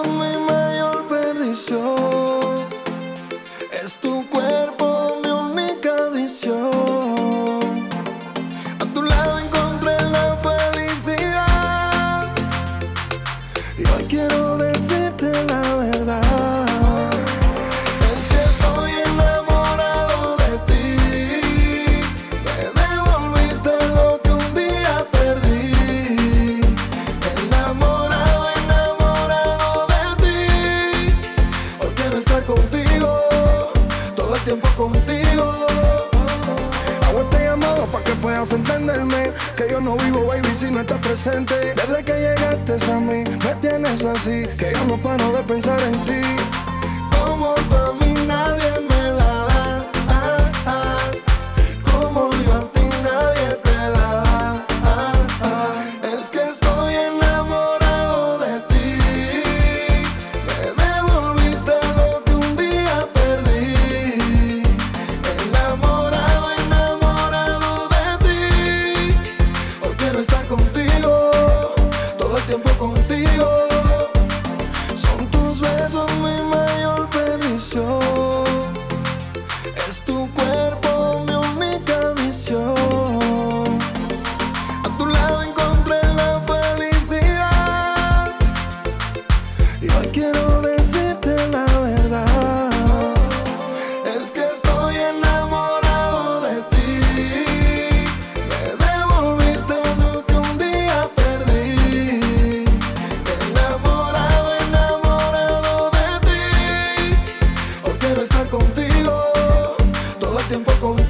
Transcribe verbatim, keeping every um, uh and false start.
son mi mayor perdición. Es tu cuerpo mi única adicción. A tu lado encontré la felicidad y hoy quiero decirte la verdad. Es que estoy enamorado de ti. Me devolviste lo que un día perdí. Enamorado, enamorado de ti. Hoy quiero estar contigo, todo el tiempo contigo. Hago este llamado pa' que puedas entenderme, que yo no vivo, baby, si no estás presente. Desde que llegaste a mí, me tienes así, que yo no paro de pensar en ti. Como tú a mí nadie me la da, ah, ah. Como yo a ti nadie te la da, ah, ah. Es que estoy enamorado de ti. Me devolviste lo que un día perdí. Enamorado, enamorado de ti. Hoy quiero estar contigo, todo el tiempo contigo. Son tus besos mi mayor perdición. Es tu cuerpo mi única adicción. A tu lado encontré la felicidad y hoy quiero decirte la verdad. Es que estoy enamorado de ti. Me devolviste lo que un día perdí. Enamorado, enamorado de ti. Hoy quiero estar contigo, todo el tiempo contigo.